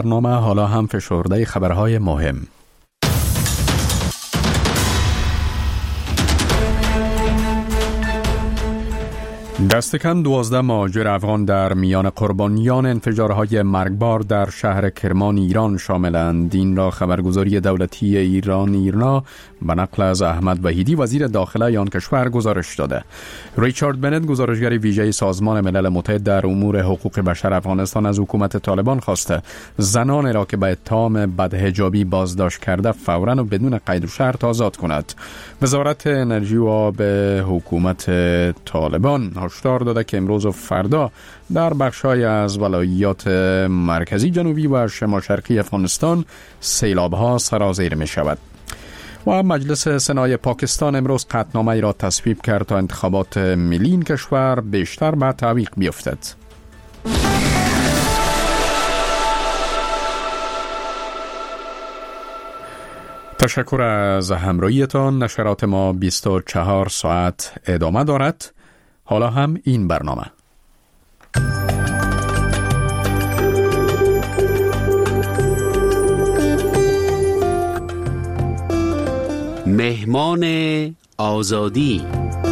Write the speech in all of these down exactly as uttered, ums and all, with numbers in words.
برنامه حالا هم فشرده خبرهای مهم. دست کم دوازده مهاجر افغان در میان قربانیان انفجارهای مرگبار در شهر کرمان ایران شاملند. این را خبرگزاری دولتی ایران ایرنا به نقل از احمد وحیدی وزیر داخله آن کشور گزارش داده. ریچارد بنت گزارشگر ویژه سازمان ملل متحد در امور حقوق بشر افغانستان از حکومت طالبان خواسته زنان را که به اتهام بدحجابی بازداشت کرده فوراً و بدون قید و شرط آزاد کند. وزارت انرژی و آب حکومت طالبان هشدار داده که امروز و فردا در بخش‌های از ولایات مرکزی، جنوبی و شمال شرقی افغانستان سیلاب‌ها سرازیر می‌شود. و مجلس سنای پاکستان امروز قطعنامه‌ای را تصویب کرد تا انتخابات ملی این کشور بیشتر به تعویق بیفتد. تشکر از همراهیتان. نشرات ما بیست و چهار ساعت ادامه دارد. حالا هم این برنامه. مهمان آزادی.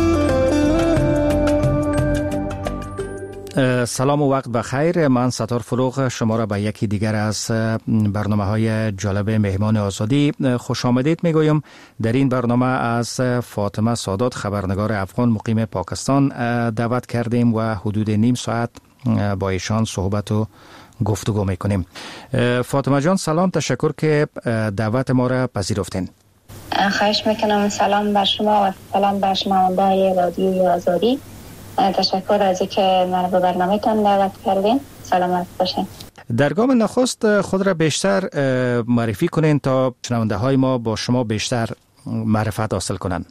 سلام و وقت بخیر. من ستار فروغ شما را به یکی دیگر از برنامه های جالب مهمان آزادی خوش آمدید میگویم. در این برنامه از فاطمه سادات خبرنگار افغان مقیم پاکستان دعوت کردیم و حدود نیم ساعت با ایشان صحبت و گفتگو میکنیم. فاطمه جان سلام، تشکر که دعوت ما را پذیرفتین. خواهش میکنم. سلام بر شما و سلام بر شنونده‌های رادیوی آزادی. تشکر از اینکه من به برنامه‌تان دعوت کردین. سلامت باشین. در گام نخست خود را بیشتر معرفی کنین تا شنونده‌های ما با شما بیشتر معرفت حاصل کنن.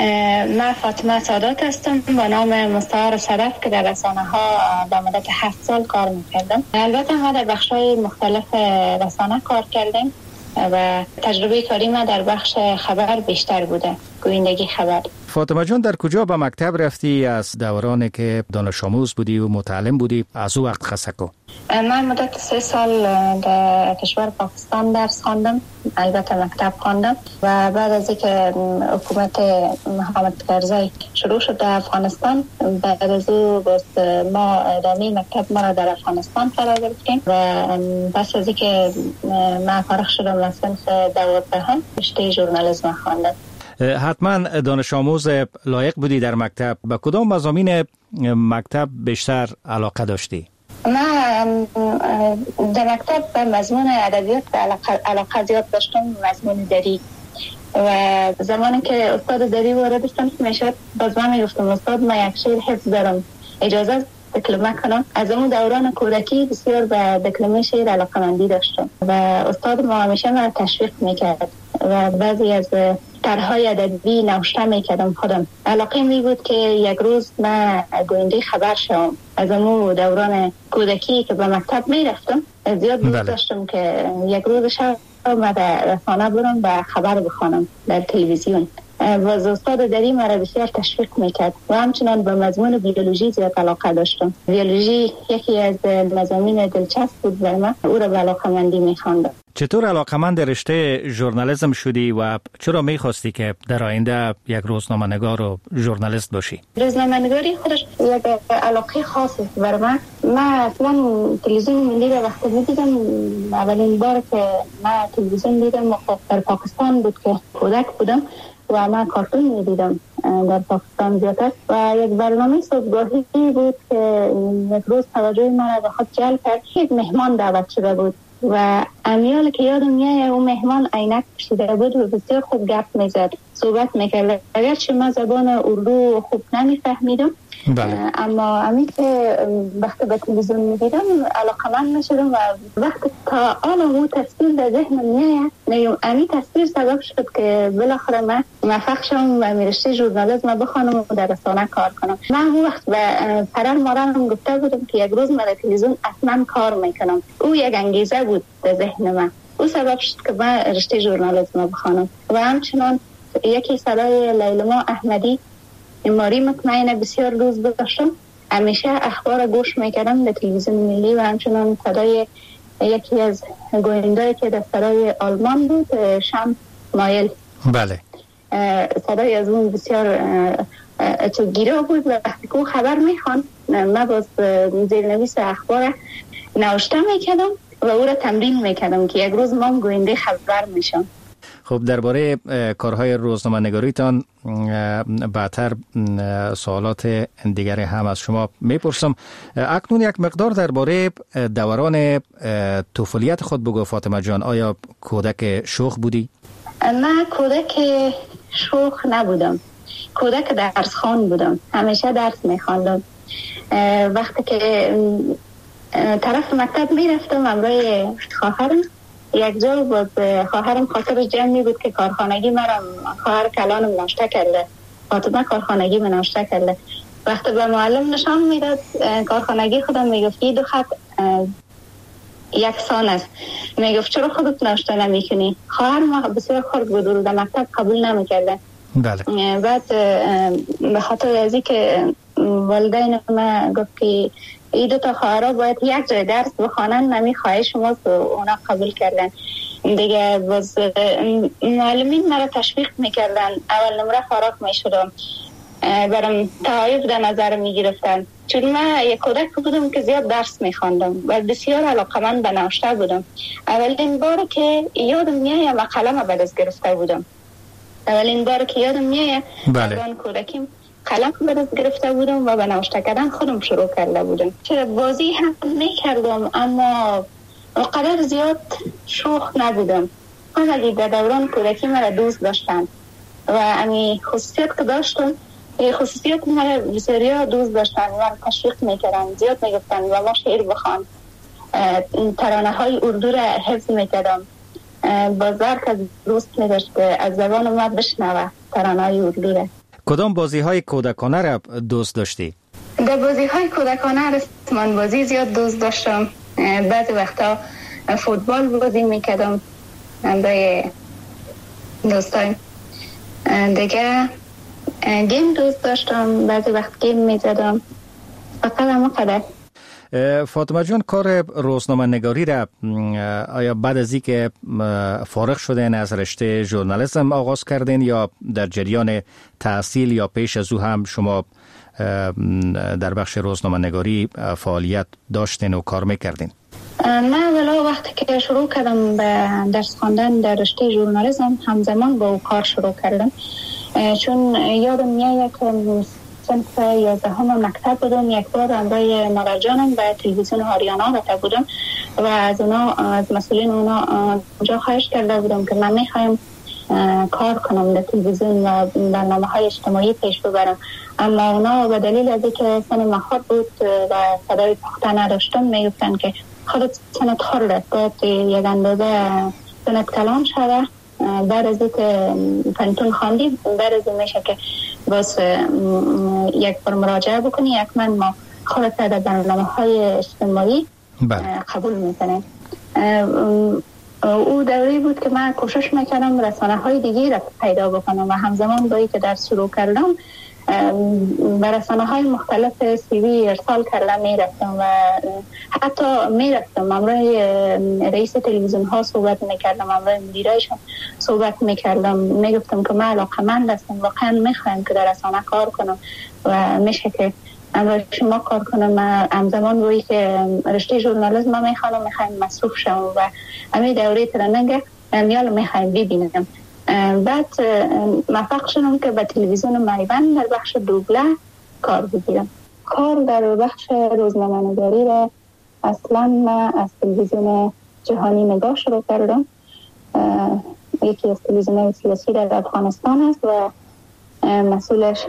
من فاطمه سادات هستم با نام مستعار صدف که در رسانه‌ها در مدت هفت سال کار می‌کردم. البته ما در بخش‌های مختلف رسانه کار کردیم و تجربه کاری ما در بخش خبر بیشتر بوده، گویندگی خبر. فاطمه جان در کجا به مکتب رفتی؟ از دورانی که دانش آموز بودی و متعلم بودی از او وقت خصه کو. من مدت سه سال در کشور پاکستان درس خواندم، البته مکتب خواندم و بعد از اینکه حکومت محمد کرزی شروع شد در افغانستان، بعد از او باز ما ادامه مکتب ما را در افغانستان فرا گرفتیم و پس از اینکه من فارغ شدم از صنف دوازدهم رشته ژورنالیسم خواندم. حتما دانش آموز لایق بودی در مکتب. به کدام مضامین مکتب بیشتر علاقه داشتی؟ من در مکتب به مضمون ادبیات علاقه, علاقه زیاد داشتم، مضمون دری. و زمانی که استاد دری وارد شدم میشد باز من میگفتم استاد من یک شعر حفظ دارم، اجازه دکلمه کنم. از اون دوران کودکی بسیار به دکلمه شعر علاقه‌مندی داشتم و استاد ما همیشه من تشویق میکرد و بعضی از طرح‌های ادبی نوشته میکردم خودم. علاقه می بود که یک روز من گوینده خبر شوم. از اون دوران کودکی که به مکتب میرفتم زیاد دوست داشتم که یک روز شب من در رسانه برم و خبر بخوانم در تلویزیون. و استاد دری مرا بسیار تشویق میکرد و همچنان به مضمون بیولوژی زیاد علاقه داشتم. بیولوژی یکی از مضامین دلچسب بود برای من، او را به علاقه‌مندی میخواندم. چطور علاقه‌مند رشته ژورنالیسم شدی و چرا میخواستی که در آینده یک روزنامه‌نگار و ژورنالیست باشی؟ روزنامه‌نگاری خودش یک علاقه خاصه برای من. من اصلا تلویزیون ملی را وقتی می‌دیدم، اولین بار که من تلویزیون دیدم در پاکستان بود که کودک بودم و من کارتون می‌دیدم در پاکستان زیادتر و یک برنامه صبحگاهی بود که یک روز توجه من را به خود جلب کرد. یک مهمان دعوت شده بود و امیال که یادم میاد اون مهمان عینک پوشیده بود و بسیار خوب گپ میزد، صحبت میکرد. اگرچه من زبان اردو خوب نمیفهمیدم، بله. اما همین که وقتی به تلویزیون میدیدم علاقه‌مند میشدم و وقتی تا آن اون تصویر در ذهنم میاد، همین تصویر سبب شد که بالاخره من موفق شدم و رشته ژورنالیسم بخوانم و در رسانه کار کنم. من اون وقت به پدر مادرم گفته بودم که یک روز من در تلویزیون اصلا کار میکنم. او یک انگیزه بود در ذهن من، او سبب شد که من رشته ژورنالیسم بخوانم. و همچنان یکی صدای لیلما احمدی ماری مطمئنه بسیار دوست داشتم، همیشه اخبار گوش میکردم در تلویزیون ملی و همچنان صدای یکی از گوینده‌ای که در صدای آلمان بود، شم مایل. بله. صدای از اون بسیار چگیره بود و وقتی که خبر میخوان من باز زیرنویس اخبار نوشته میکردم و او را تمرین میکردم که یک روز ما گوینده خبر میشم. خب درباره کارهای روزنامه نگاریتان بعدتر سوالات دیگر هم از شما میپرسم. اکنون یک مقدار درباره دوران طفولیت خود بگو فاطمه جان. آیا کودک شوخ بودی؟ من کودک شوخ نبودم، کودک درس خوان بودم، همیشه درس میخواندم. وقتی که طرف مکتب میرفتم همراه خواهرم، یک جا بود خواهرم خاطر جمعی بود که کارخانگی مرم خواهر کلانم ناشته کرده، فاطمه کارخانگی من ناشته کرده. وقتی به معلم نشان میداد کارخانگی خودم میگفت این دو خط یکسان است، میگفت چرا خودت ناشته نمیکنی؟ خواهر ما بسیار خرد بود و در مکتب قبول نمیکرده. بله. بعد به خاطر از این که والدین ما گفت که این دو تا خواهرها باید یک جای درس بخوانن، نمی خواهش شما اونا قبول کردن دیگه. باز معلمین مرا تشویق میکردن، اول نمره فارغ میشدم، برام تعایب در نظر میگرفتن، چون من یک کودک بودم که زیاد درس میخواندم و بسیار علاقمند به نوشته بودم. اولین بار که یادم میاد و قلم به دست گرفته بودم، اولین بار که یادم میاد بله. کودکیم قلم به دست گرفته بودم و به نوشته کردن خودم شروع کرده بودم. چرا بازی هم میکردم اما قدر زیاد شوخ نبودم. همگی در دوران کودکی مرا دوست داشتن و امی خصوصیت که داشتم، خصوصیت مرا بسیار دوست داشتن و تشویق میکردن، زیاد میگفتن و ما شعر بخوان، ترانه های اردو را حفظ میکردم. بازار که دوست میداشت از زبان ما بشنوه ترانه های اردو را. کدام بازی های کودکانه را دوست داشتی؟ در بازی های کودکانه رسمان بازی زیاد دوست داشتم. بعضی وقتا فوتبال بازی میکردم با دوستان دیگه، گیم دوست داشتم، بعضی وقت گیم میزدم. فقط همه قدر. فاطمه جان، کار روزنامه نگاری را آیا بعد از اینکه فارغ شدین از رشته ژورنالیسم آغاز کردین یا در جریان تحصیل یا پیش از او هم شما در بخش روزنامه نگاری فعالیت داشتین و کار میکردین؟ من اولا وقتی که شروع کردم به درس خواندن در رشته ژورنالیسم همزمان با کار شروع کردم، چون یادم میاد که صنف یازدهم مکتب بودم، یک بار همراه مادر جانم به تلویزیون آریانا رفته بودم و از اونا از مسئولین اونا اونجا خواهش کرده بودم که من میخوایم کار کنم در تلویزیون و برنامه های اجتماعی پیش ببرم، اما اونا به دلیل از اینکه سن من خرد بود و صدای پخته نداشتم میگفتن که خودت سنت خرده، باید یک اندازه سنت کلان شده، بعد از اینکه پنتون خواندی بعد از این میشه که باز یک بار مراجعه بکنی، یک من ما خودت در برنامه های اجتماعی قبول میکنه. او دوری بود که من کوشش میکردم رسانه های دیگه را پیدا بکنم و همزمان با اینکه در شروع کردم به رسانه های مختلف سیوی ارسال کردم میرفتم و حتی میرفتم همراه رئیس تلویزیون ها صحبت میکردم، همراه مدیرایشان صحبت میکردم، میگفتم که من علاقمند هستم، واقعا میخوایم که در رسانه کار کنم و میشه که همراه شما کار کنم. همزمان روی که رشته ژورنالیسم میخوام میخوایم مصروف شم و همین دوره ترننگ میال میخوایم ببینم. بعد موفق شدم که به تلویزیون میوند در بخش دوبله کار بگیرم. کار در بخش روزنامه نگاری را اصلا من از تلویزیون جهانی نگاه شروع کردم، یکی از تلویزیون سیاسی در افغانستان است و مسئولش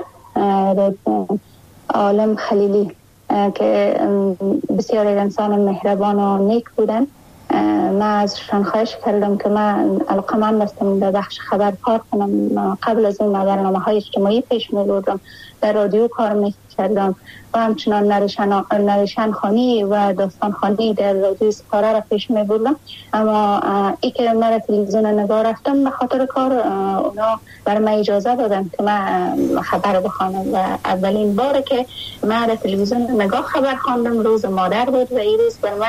عالم خلیلی که بسیار انسان مهربان و نیک بودن. من ازشان خواهش کردم که من علاقمند هستم در بخش خبر کار کنم. قبل از اون برنامه های اجتماعی پیش می بردم، در رادیو کار می کردم و همچنان نریشن, نریشن خانی و داستان خانی در رادیو سپاره را پیش می بردم. اما ای که من تلویزیون نگاه رفتم به خاطر کار اونا بر من اجازه دادن که من خبر بخوانم و اولین بار که من تلویزیون نگاه خبر خواندم روز مادر بود و این روز بر من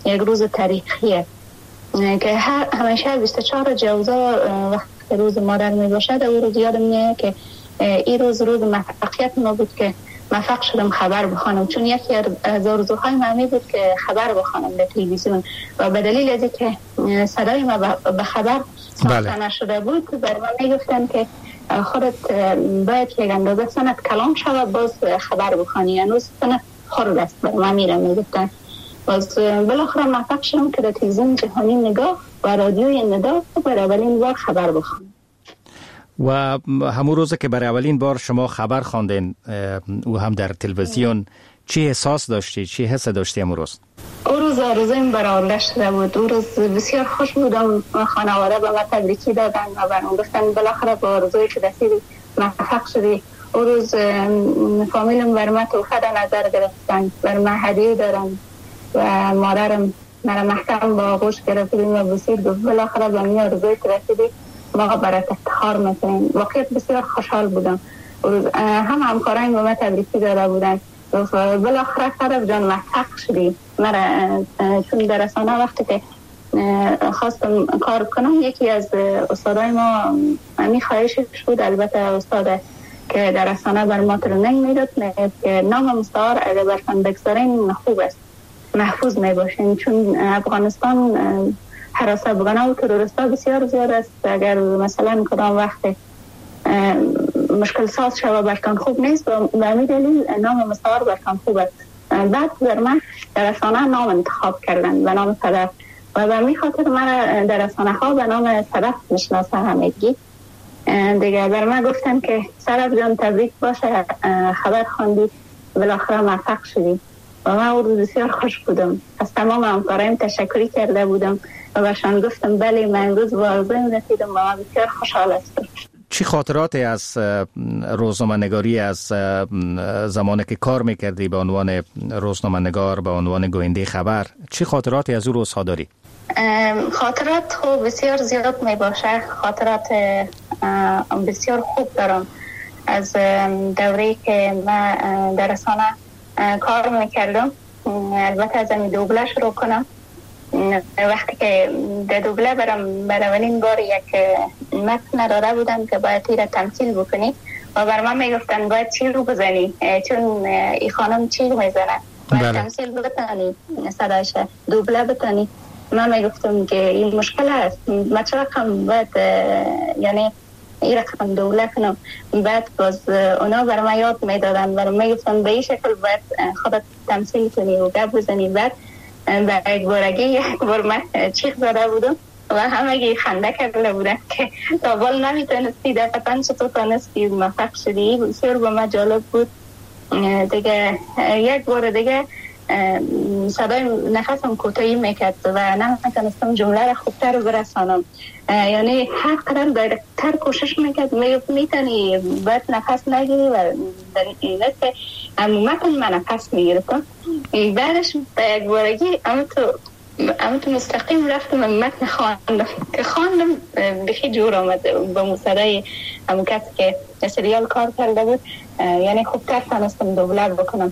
یک روز تاریخیه که همیشه بیست و چهار جوزا وقت روز مادر می باشد. او روز یادم میاد که این روز روز موفقیت ما بود که موفق شدم خبر بخوانم، چون یکی از آرزوهای من بود که خبر بخوانم در تلویزیون و به دلیل از که صدای ما به خبر ساخته نشده بود بر من میگفتن که خودت باید یک اندازه سنت کلام شود باز خبر بخوانی، هنوز سنت خرد است بر من میره میگفتن. باز بالاخره موفق شدم که در تلویزیون جهانی نگاه و رادیوی ندا برای اولین بار خبر بخوانم. و همون روز که برای اولین بار شما خبر خواندین و هم در تلویزیون، چی احساس داشتی؟ چی حس داشتی همون روز؟ اون روز آرزویم برآورده شده بود. اون روز بسیار خوش بودم. خانواده به من تبریکی دادن و برام گفتن بالاخره با آرزویی که رسیدی موفق شدی. اون روز فامیلم بر من تحفه در نظر گرفتن، بر من هدیه دارن و مادرم مرا محکم با آغوش گرفت و بسید گفت بالاخره به من آرزویی که رسیدی ما برات افتخار میکنیم. واقعا بسیار خوشحال بودم. هم همکاران به من تبریکی داده بودن. بالاخره خراب جان موفق شدی. مرا چون در رسانه وقتی که خواستم کار کنم یکی از استادای ما می خواهشش بود، البته استاد که در رسانه بر ما ترنینگ میداد که نام مستعار اگر برتان بگذارین خوب است، محفوظ می باشین، چون افغانستان حراسه بگانه و ترورستا بسیار زیاد است. اگر مثلا کدام وقت مشکل ساز شوه برتان خوب نیست و به همین دلیل نام مستعار برتان خوب است. بعد در من در رسانه نام انتخاب کردن به نام صدف و به همین خاطر من در رسانه ها به نام صدف میشناسه همگی دیگه. بر من گفتن که صدف جان تبریک باشه، خبر خواندی بالاخره موفق شدی و من اون روز بسیار خوش بودم. از تمام همکارایم تشکری کرده بودم و برشان گفتم بله من امروز با آرزویم رسیدم و من بسیار خوشحال هستم. چی خاطراتی از روزنامه‌نگاری از زمانی که کار میکردی به عنوان روزنامه‌نگار، به عنوان گوینده خبر، چی خاطراتی از اون روزها داری؟ خاطرات خوب بسیار زیاد می باشه. خاطرات بسیار خوب دارم از دوره‌ای که من در رسانه کار میکردم. البته از این دوبله شروع کنم. وقتی که در دوبله برم برای اولین بار یک متن داده بودم که باید تیر تمثیل بکنی و بر من میگفتن باید چی رو بزنی، چون ای خانم چی رو میزنن، باید بله. تمثیل بتانی، صدایش دوبله بتانی. من میگفتم که این مشکل هست، من چرا کم باید یعنی این رقم دوبله کنم. بعد باز اونا برای من یاد میدادن، برای من میگفتن به این شکل باید خودت تمثیل کنی و گپ بزنی. بعد و یک بارگی یک بار من چیخ زده بودم و همه خنده کرده بودن که تا بال نمیتونستی در پتن چطور تانستی موفق شدی. بسیار با من جالب بود دیگه. یک بار دیگه صدای نفسم کوتاهی میکرد و نمیتونستم جمله را خوبتر برسانم، یعنی هر قدر دایرکتر کوشش میکرد میتونی باید نفس نگیری و در این که عمومتاً من نفس میگرفتم. بعدش به یک بارگی اما تو اما تو مستقیم رفتم متن خواندم که خواندم بخی جور آمد با صدای همون کسی که سریال کار کرده بود، یعنی خوبتر تانستم دوبله بکنم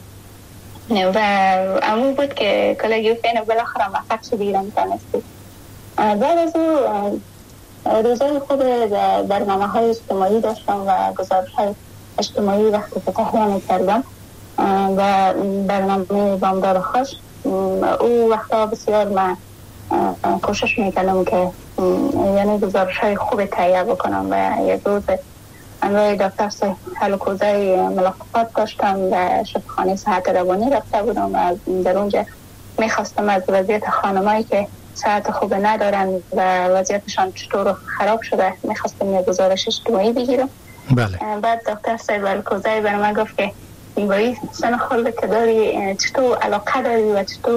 و امون بود که کلاگیو فین بالاخره موفق شدی ایران تانستی. بعد از او روزای خود برنامه های اجتماعی داشتم و گزارش های اجتماعی وقتی که تهیه میکردم و برنامه بامدار خوش. او وقتا بسیار من کوشش میکردم که یعنی گزارش های خوب تهیه بکنم و یک روز امروی دکتر هلوکوزه ملاقات داشتم و شفاخانه صحت روانی رفته بودم و در اونجا میخواستم از وضعیت خانمایی که صحت خوب ندارن و وضعیتشان چطور خراب شده میخواستم یک گزارش اجتماعی بگیرم. بله. بعد دکتر صاحب هلوکوزه بر من گفت که با این سن خورده که داری چطور علاقه داری و چطور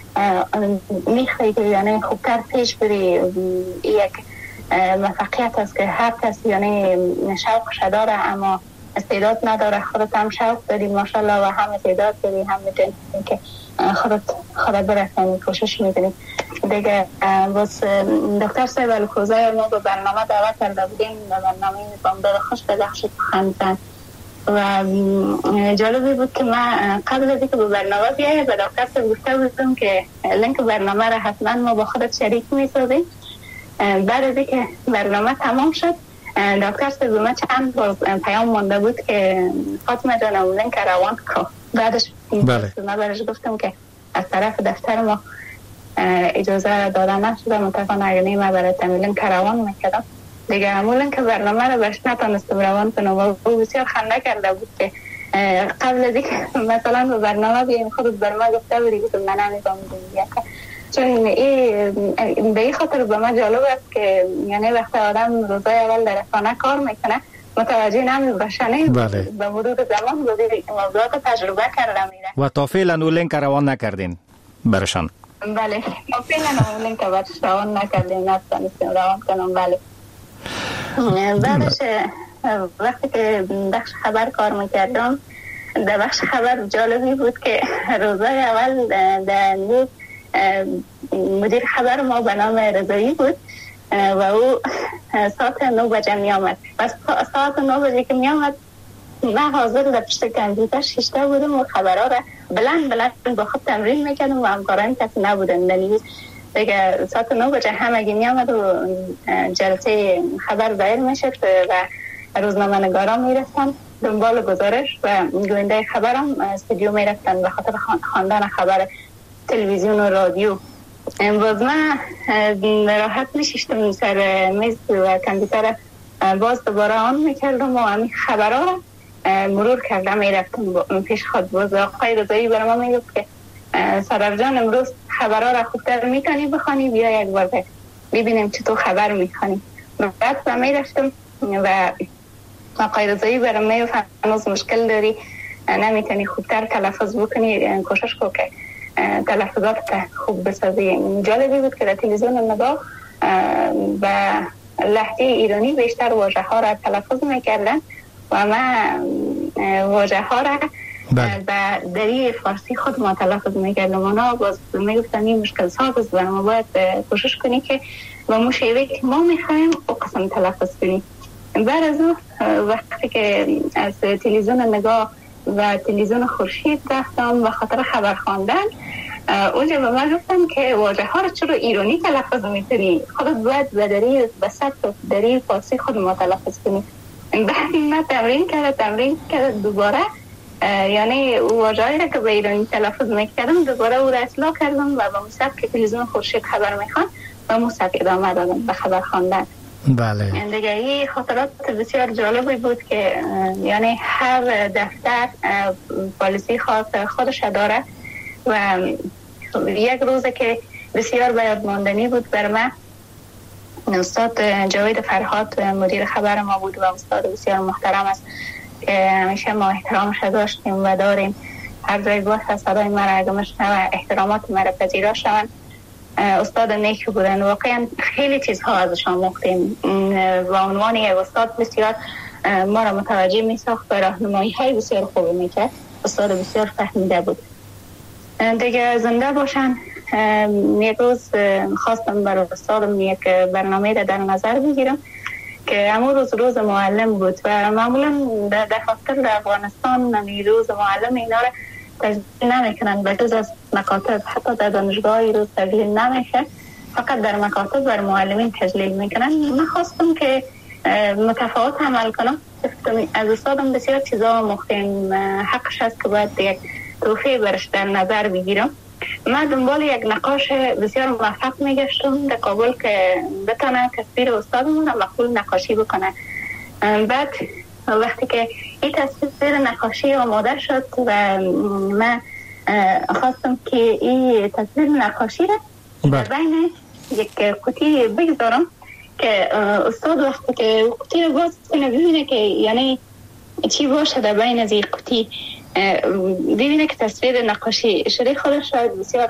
میخوایی که یعنی خوبتر پیش بری. یک موفقیت است که هر کسی یعنی شوقش داره اما استعداد نداره. خودت هم شوق داری ماشاءالله و هم استعداد داری، هم میتونی که خودت خودت برسانی کوشش میکنی دیگه. باز دکتر صاحب هلوکوزه ما به برنامه دعوت کرده بودیم، به برنامه بامداد خوش به بخش خندزن و جالبی بود که من قبل از اینکه به برنامه بیایه به دکتر گفته بودم که لینک برنامه را حتما ما با خودت شریک می‌سازیم. بعد از اینکه برنامه تمام شد دکتر سه به من چند باز پیام مانده بود که فاطمه جانم لینک روان که بعدش بله. من برش گفتم که از طرف دفتر ما اجازه دادن نشده، متاسفانه اگر نیم برای تمیلین که روان میکردم دیگه همون که برنامه رو بهش نتانستم روان کنم و بسیار خنده کرده بود که قبل از اینکه مثلا به برنامه بیایم خودت برنامه گفته بودی که من نمیدونم دیگه، چون این به این خاطر به من جالب است که یعنی وقتی آدم روزای اول در خانه کار میکنه متوجه نمیشه بله. به مرور زمان موضوعات تجربه کرده میره و تا فعلا اون لینک روان نکردین برشان. بله تا فعلا اون لینک برش روان نکردیم، نتونستیم روان کنم. بله بعدش وقتی که بخش خبر کار میکردم در بخش خبر جالبی بود که روزای اول در مدیر خبر ما به نام رضایی بود و او ساعت نو بجه می آمد و ساعت نو بجه که می آمد من حاضر در پشت کامپیوتر شیشته بودم و خبرها را بلند بلند با خود تمرین میکردم و همکاران کسی نبودن دلیل دیگه ساعت نو بجه همگی می آمد و جلسه خبر دایر میشد و روزنامه نگاران میرفتن دنبال گزارش و گوینده خبرم استودیو میرفتن به خاطر خواندن خبر تلویزیون و رادیو. باز من راحت میشیشتم سر میز و کامپیوتر باز دوباره آن میکردم و همین خبرها را مرور کردم میرفتم پیش خود. باز آقای رضایی برای ما میگفت که سرر جان امروز خبرها را خوبتر میتونی بخوانی، بیا یک بار ببینیم چطور خبر میخوانی. بعد و میرفتم و آقای رضایی برای میگفت هنوز مشکل داری، نمیتونی خوبتر تلفظ بکنی، کوشش کن که تلفظات خوب بسازی. جالبی بود که در تلویزیون نگاه و لهجه ایرانی بیشتر واژه ها را تلفظ میکردن و من واژه ها را و دری فارسی خود ما تلفظ میکردم. اونا باز میگفتن این مشکل ساز است و ما باید کوشش کنی که با مو شیوه که ما میخوایم او قسم تلفظ کنی. بعد از اون وقتی که از تلویزیون نگاه و تلویزیون خورشید رفتم و خاطر خبر خواندن اونجا به من گفتم که واژه ها رو چرا ایرانی تلفظ میکنی، خودت باید بدری به سطح دری فارسی خود ما تلفظ کنی. بعد من تمرین کرده تمرین کرده دوباره یعنی واژه هایی که به ایرانی تلفظ میکردم دوباره او را اصلاح کردم و به مصحف که تلویزیون خورشید خبر میخوان و مصحف ادامه دادم به خبر خواندن. بله دیگه این خاطرات بسیار جالبی بود که یعنی هر دفتر پالیسی خاص خودش داره و یک روز که بسیار باید ماندنی بود بر من استاد جاوید فرهاد مدیر خبر ما بود و استاد بسیار محترم است که همیشه ما احترامش داشتیم و داریم. هر جای باشه صدای مرا اگه مشنوه احترامات مرا پذیرا شوند. استاد نیکی بودن، واقعا خیلی چیزها ازش آموختیم و عنوان یک استاد بسیار ما را متوجه می ساخت و راهنمایی های بسیار خوبی می کرد. استاد بسیار فهمیده بود. دیگه زنده باشن. یک روز خواستم برای استادم یک برنامه را در نظر بگیرم که همون روز روز معلم بود و معمولا در دفاتر در افغانستان روز معلم اینا را تجلیل نمیکنن به جز از مکاتب، حتی در دانشگاه روز تجلیل نمیشه، فقط در مکاتب بر معلمین تجلیل میکنن. من خواستم که متفاوت عمل کنم. از استادم بسیار چیزا آموختیم، حقش هست که باید یک توفیق برش در نظر بگیرم. من دنبال یک نقاش بسیار موفق میگشتم در کابل که بتانه تصویر استادمون را مقبول نقاشی بکنه. بعد وقتی که این تصویر نقاشی آماده شد و من خواستم که این تصویر نقاشی را بین یک کتی بگذارم که استاد وقتی که کتی رو باز کنه ببینه که یعنی چی باشه در بین از این کتی، ببینه که تصویر نقاشی شده خودش شاید بسیار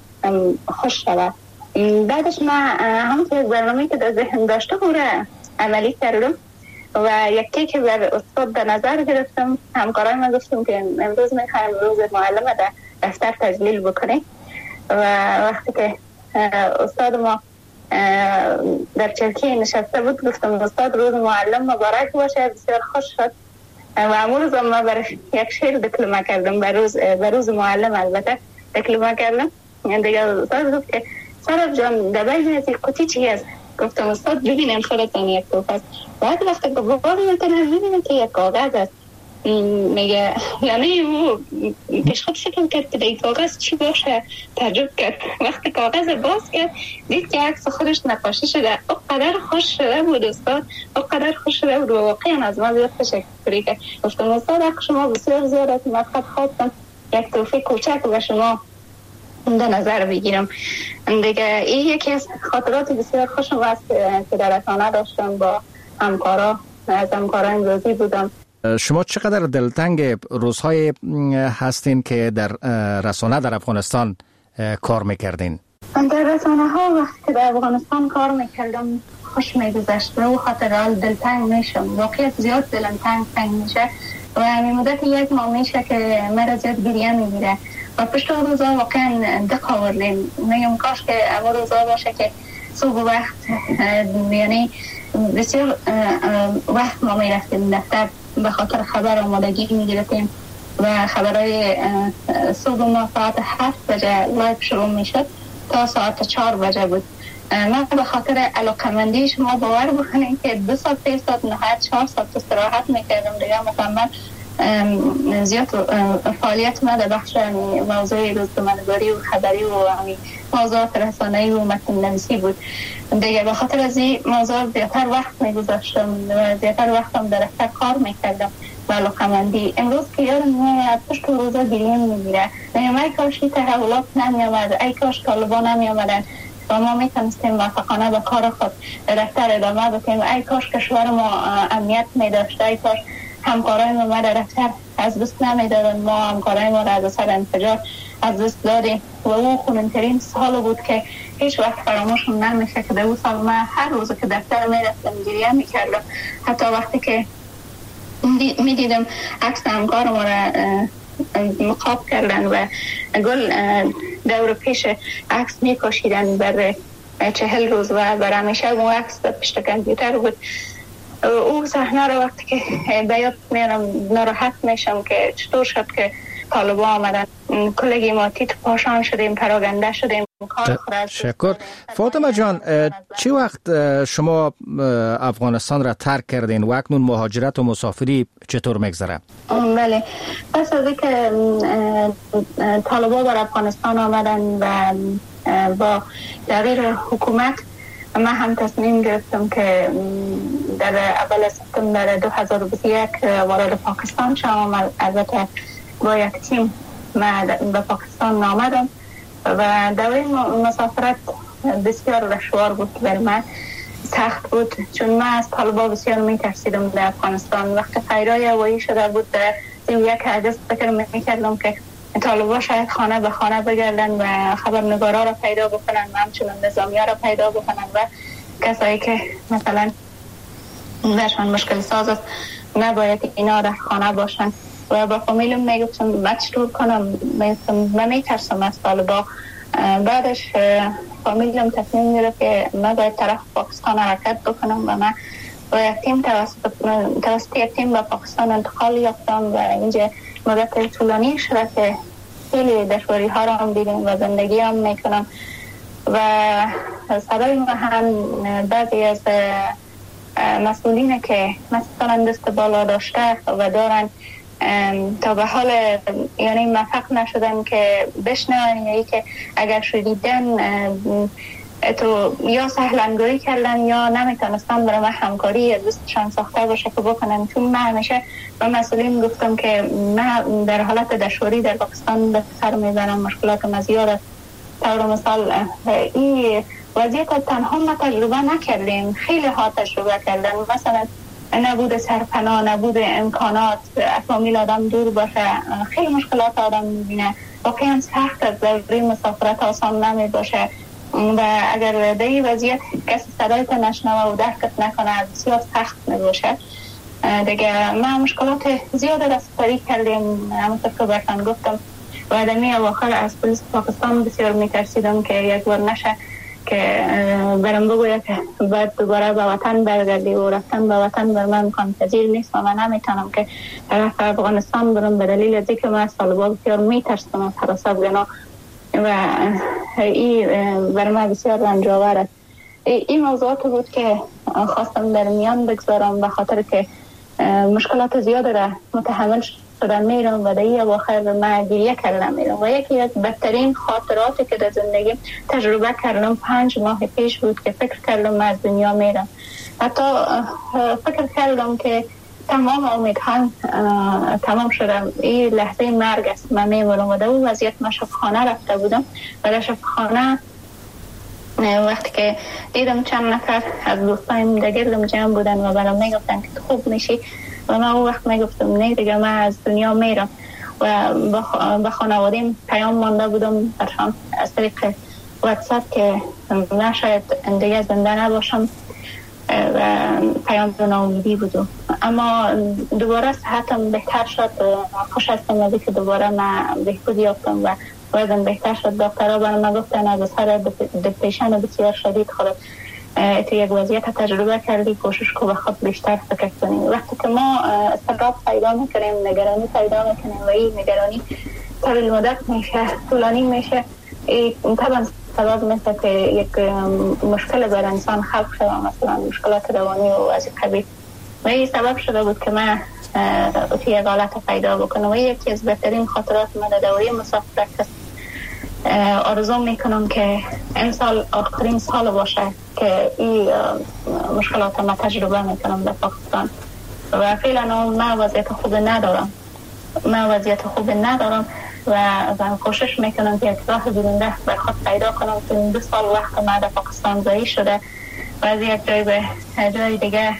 خوش شود. بعدش من همون برنامه‌ای که در ذهن داشته بود عملی کردم و یکی که بر استاد در نظر گرفتم. همکاران من گفتم که امروز میخوایم روز معلم در دفتر تجلیل بکنیم و وقتی که استاد ما در چرکی نشسته بود گفتم استاد روز معلم مبارک باشه. بسیار خوش شد و امروز روز ما برای یک شعر دکلمه کردم، بروز بروز معلم البته دکلمه کردم. دیگه استاد گفت که سارا جان دبای از قطی چی است؟ گفتم استاد ببینم خودتون یک توپ است. بعد وقتی گفت ببینم ببینم که یک کاغذ است. میگه یعنی او پیش خود فکر کرد که این کاغذ چی باشه، تعجب کرد. وقتی کاغذ باز کرد دید که عکس خودش نقاشی شده. اونقدر خوش شده بود استاد، اونقدر خوش شده بود و واقعا از ما زیاد تشکر کرد. گفتم استاد حق شما بسیار زیاد است، من فقط خواستم یک توفیق کوچک به شما در نظر بگیرم. دیگه این یکی از خاطرات بسیار خوشم است که در رسانه داشتم، با همکارا از همکاران امروزی بودم. شما چقدر دلتنگ روزهای هستین که در رسانه در افغانستان کار میکردین؟ در رسانه ها وقتی که در افغانستان کار میکردم خوش میگذشت و خاطر دلتنگ میشم، واقعیت زیاد دلتنگ تنگ میشه و همین مدت یک ماه میشه که مرا زیاد گریه میگیره و پشت روزا واقعا دق آوردیم. میگم کاش که اما روزا باشه که صبح وقت یعنی بسیار وقت ما میرفتیم دفتر، به خاطر خبر آمادگی میگرفتیم و خبرهای صبح ما ساعت هفت بجه لایو شروع میشد تا ساعت چهار بجه بود. من به خاطر علاقمندی شما باور بکنید که دو ساعت سه ساعت نهایت چهار ساعت استراحت میکردم دیگه مکمل زیاد فعالیت ما در بخش موضوع روزنامه‌نگاری و خبری و موضوعات رسانه‌ای و متن نویسی بود. دیگه به خاطر از این موضوع زیادتر وقت می‌گذاشتم و زیادتر وقتم در دفتر کار می‌کردم و علاقمندی. امروز که یادم میاد پشت روزا گریه می‌گیره، میگم ای کاش این تحولات نمی‌آمد، ای کاش طالبان نمی‌آمدن و ما میتونستیم موفقانه به کار خود در دفتر ادامه بدیم. ای کاش کشور ما امنیت می‌داشت، ای کاش همکارای ما در دفتر از دست نمیدادن، ما همکارای ما را از اثر انفجار از دست دادیم و او خونن‌ترین سال بود که هیچ وقت فراموشم نمیشه که در اون سال من هر روز که دفتر میرفتم گریه میکردم. حتی وقتی که میدیدم عکس همکار ما را مقاب کردن و گل دور پیش عکس میکشیدن بر چهل روز و بر همیشه اون عکس پشت کامپیوتر بود. او صحنه رو وقتی که به یاد میارم ناراحت میشم که چطور شد که طالبان آمدن، کلگی ما تیت پاشان شدیم، پراگنده شدیم. شکر. فاطمه جان، چی وقت شما افغانستان را ترک کردین و اکنون مهاجرت و مسافری چطور میگذره؟ بله، پس از اینکه طالبان بر افغانستان آمدن و با تغییر حکومت من هم تصمیم گرفتم که در اول سپتامبر دو هزار و بیست و یک وارد پاکستان شدم. البته با یک تیم من به پاکستان آمدم و دوره مسافرت بسیار دشوار بود برای من، سخت بود، چون من از طالبان بسیار میترسیدم. در افغانستان وقت فیرای هوایی شده بود در یک اگست فکر میکردم که طالبان شاید خانه به خانه بگردن و خبرنگارا را پیدا بکنن و همچنان نظامی‌ها را پیدا بکنن و کسایی که مثلا درشان مشکل ساز است نباید اینا در خانه باشن. و با فامیلم میگفتم من چطور کنم، من میترسم از طالبان. بعدش فامیلم تصمیم گرفت که من باید طرف پاکستان حرکت بکنم و من با یک تیم توسط یک تیم به پاکستان انتقال یافتم و اینجا مدت طولانی شده که خیلی دشواری ها را هم دیدیم و زندگی هم میکنم و صدای ما هم بعضی از مسئولین که مثلا دست بالا داشته و دارن تا به حال یعنی موفق نشدن که بشنون، یعنی که اگر شدیدن تو یا سهلنگاری کردن یا نمیتونستن برای من همکاری از دستشان ساخته باشه که بکنن. چون من همیشه به مسئولین گفتم که من در حالت دشواری در پاکستان به سر میزنم، مشکلات مزیاد است. طور مثال این وضعیت تنها ما تجربه نکردیم، خیلی ها تجربه کردن، مثلا نبود سرپناه، نبود امکانات، فامیل آدم دور باشه، خیلی مشکلات آدم میبینه. واقعا سخت از دوره مسافرت آسان نمی باشه و اگر در این وضعیت کسی صدایت نشنوه و درکت نکنه بسیار سخت می باشه. دیگه ما مشکلات زیاده دستکاری کردیم، همونطور که برتن گفتم و دمی اواخر از پلیس پاکستان بسیار میترسیدم که یک بار نشه که برام بگویه که باید دوباره به وطن برگردی و رفتن به وطن بر من امکان پذیر نیست و من نمیتونم که طرف افغانستان برم به دلیل از اینکه من از طالبان بسیار میترسم از حراس افغانا و این بر من بسیار رنجاور است. این موضوعات بود که خواستم در میان بگذارم به خاطر که مشکلات زیاد را متحمل شدن میرم و در این اواخر من گریه کردم میرم و یکی از بدترین خاطراتی که در زندگی تجربه کردم پنج ماه پیش بود که فکر کردم من از دنیا میرم. حتی فکر کردم که تمام امیدهام تمام شدم، این لحظه مرگ است، من میمونم و در اون وضعیت من شفاخانه رفته بودم و در شفاخانه وقتی که دیدم چند نفر از دوستایم در گردم جمع بودن و برام میگفتن که خوب میشی و من اون وقت میگفتم نه دیگه من از دنیا میرم و به خانوادیم پیام مانده بودم برشان از طریق واتساپ که من شاید دیگه زنده نباشم و پیام ناامیدی بودم. اما دوباره صحتم بهتر شد، خوش هستم از که دوباره من بهبود یافتم و وزن بهتر شد. دکترها برام گفتن از اثر دپریشن بسیار شدید خودت تو یک وضعیت تجربه کردی، کوشش کو به خود بیشتر فکر کنیم. وقتی که ما استراب پیدا میکنیم، نگرانی پیدا میکنیم و این نگرانی طویل مدت میشه، طولانی میشه، طبعا سبب میشه که یک مشکل بر انسان خلق شده، مثلا مشکلات روانی و از قبیل و این سبب شده بود که من تو یک حالت پیدا بکنم و یکی از بهترین خاطرات من در دوره مسافرت است. آرزو میکنم که این سال آخرین سال باشه که این مشکلات ما تجربه میکنم در پاکستان و فعلا من وضعیت خوب ندارم من وضعیت خوب ندارم و کوشش میکنم که یک راه بیرونده بر خود پیدا کنم که این دو سال وقت من در پاکستان زایی شده و از یک جای به جای دیگه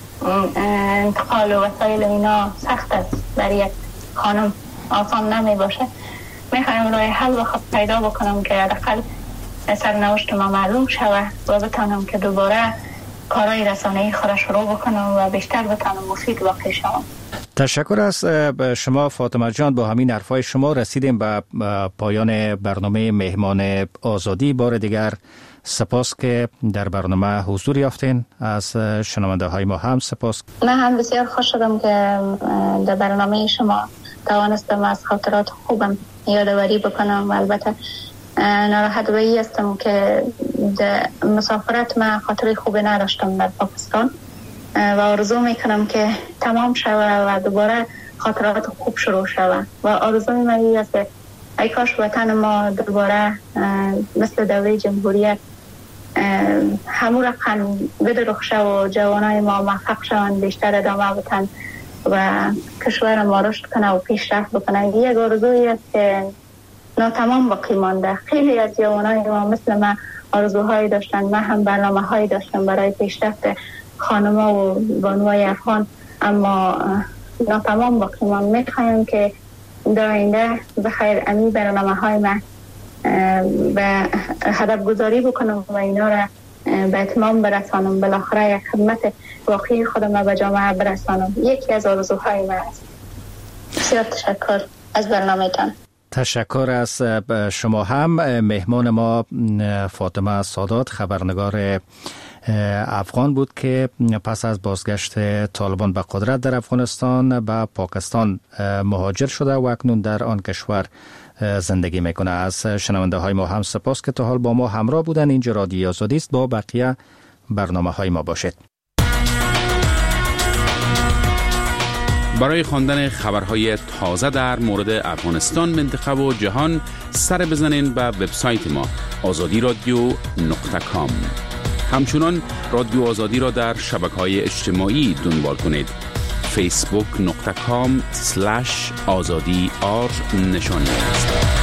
انتقال و وسایل اینا سخت است، برای یک خانم آسان نمی باشه. میخوایم راه حل و خود پیدا بکنم که حداقل سرنوشت ما معلوم شود و بتانم که دوباره کارهای رسانه‌ای خود شروع بکنم و بیشتر بتانم مفید واقع شوم. تشکر از شما فاطمه جان. با همین حرفای شما رسیدیم به پایان برنامه مهمان آزادی. بار دیگر سپاس که در برنامه حضور یافتین. از شنونده های ما هم سپاس. من هم بسیار خوش شدم که در برنامه شما توانستم از خاطرات خوبم یادآوری بکنم و البته ناراحت به این هستم که در مسافرت من خاطره خوبی نداشتم در پاکستان و آرزو میکنم که تمام شود و دوباره خاطرات خوب شروع شود و آرزوی من این است که ای کاش وطن ما دوباره مثل دوره جمهوریت همو رقم بدرخشه و جوانای ما موفق شوند، بیشتر ادامه بتن و کشور ما رشد کنه و پیشرفت بکنه. یک آرزویی است که ناتمام باقی مانده. خیلی از جوانای ما مثل من آرزوهایی داشتن، من هم برنامه هایی داشتم برای پیشرفت خانما و بانوای افغان، اما ناتمام باقی مانده. میخوایم که در آینده بخیر امی برنامه های من به هدف گذاری بکنم و اینا را به اتمام برسانم، بالاخره یک خدمت واقعی خودم به جامعه برسانم. یکی از آرزوهای من است. بسیار تشکر از برنامه‌تان. تشکر از شما هم. مهمان ما فاطمه سادات، خبرنگار افغان بود که پس از بازگشت طالبان به قدرت در افغانستان به پاکستان مهاجر شده و اکنون در آن کشور زندگی میکنه. از شنونده های ما هم سپاس که تا حال با ما همراه بودن. اینجا رادیو آزادی است. با بقیه برنامه های ما باشید. برای خواندن خبرهای تازه در مورد افغانستان، منطقه و جهان سر بزنین به وبسایت ما آزادی رادیو نقطه کام. همچنان رادیو آزادی را در شبکه‌های اجتماعی دنبال کنید. فیسبوک نقطه کام سلش آزادی آر نشانی است.